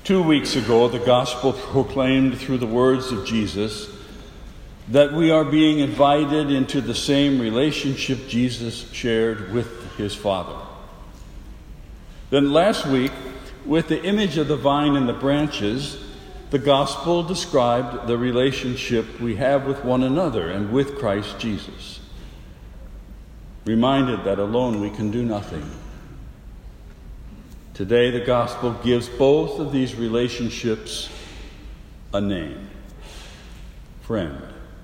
2 weeks ago, the gospel proclaimed through the words of Jesus that we are being invited into the same relationship Jesus shared with his Father. Then last week, with the image of the vine and the branches, the gospel described the relationship we have with one another and with Christ Jesus. Reminded that alone we can do nothing. Today, the gospel gives both of these relationships a name: friend.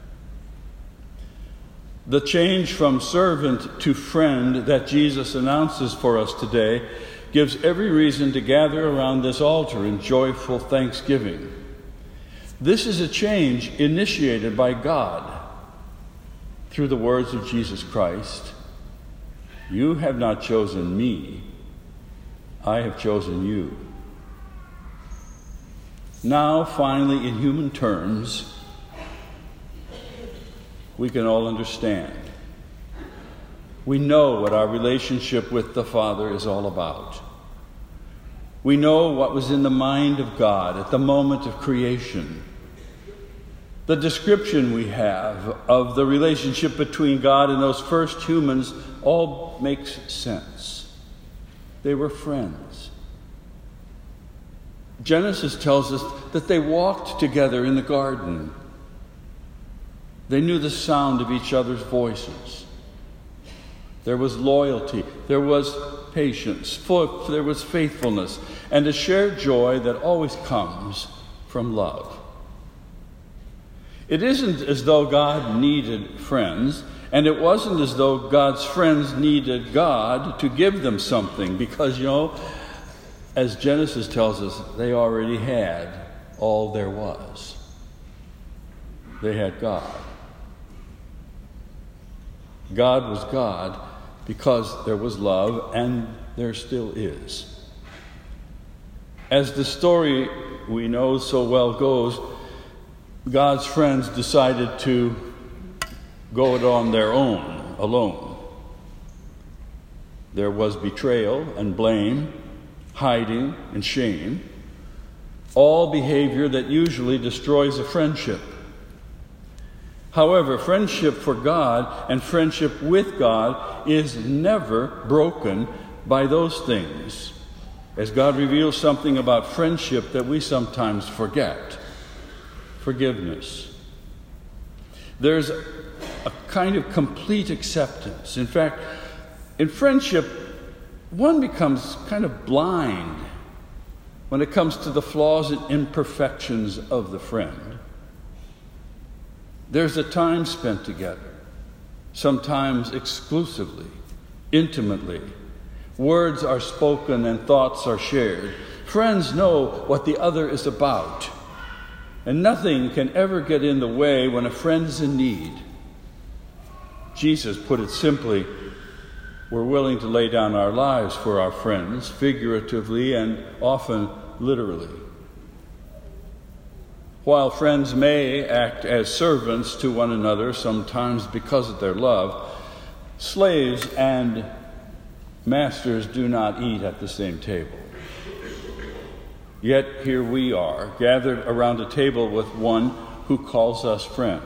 The change from servant to friend that Jesus announces for us today gives every reason to gather around this altar in joyful thanksgiving. This is a change initiated by God through the words of Jesus Christ. You have not chosen me, I have chosen you. Now, finally, in human terms, we can all understand. We know what our relationship with the Father is all about. We know what was in the mind of God at the moment of creation. The description we have of the relationship between God and those first humans all makes sense. They were friends. Genesis tells us that they walked together in the garden. They knew the sound of each other's voices. There was loyalty, there was patience, there was faithfulness, and a shared joy that always comes from love. It isn't as though God needed friends, and it wasn't as though God's friends needed God to give them something, because, as Genesis tells us, they already had all there was. They had God. God was God because there was love, and there still is. As the story we know so well goes, God's friends decided to go it on their own, alone. There was betrayal and blame, hiding and shame, all behavior that usually destroys a friendship. However, friendship for God and friendship with God is never broken by those things, as God reveals something about friendship that we sometimes forget: forgiveness. There's a kind of complete acceptance. In fact, in friendship, one becomes kind of blind when it comes to the flaws and imperfections of the friend. There's a time spent together, sometimes exclusively, intimately. Words are spoken and thoughts are shared. Friends know what the other is about, and nothing can ever get in the way when a friend is in need. Jesus put it simply: we're willing to lay down our lives for our friends, figuratively and often literally. While friends may act as servants to one another, sometimes because of their love, slaves and masters do not eat at the same table. Yet here we are, gathered around a table with one who calls us friend.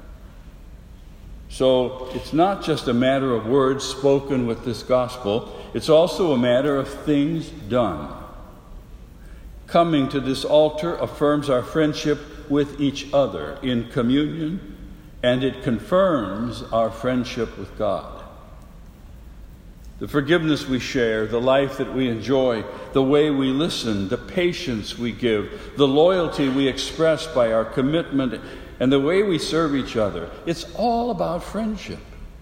So it's not just a matter of words spoken with this gospel, it's also a matter of things done. Coming to this altar affirms our friendship with each other in communion, and it confirms our friendship with God. The forgiveness we share, the life that we enjoy, the way we listen, the patience we give, the loyalty we express by our commitment, and the way we serve each other, it's all about friendship.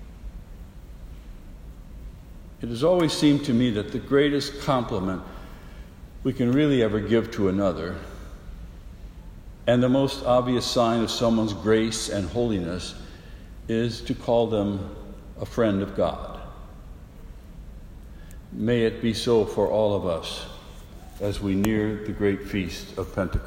It has always seemed to me that the greatest compliment we can really ever give to another, and the most obvious sign of someone's grace and holiness, is to call them a friend of God. May it be so for all of us as we near the great feast of Pentecost.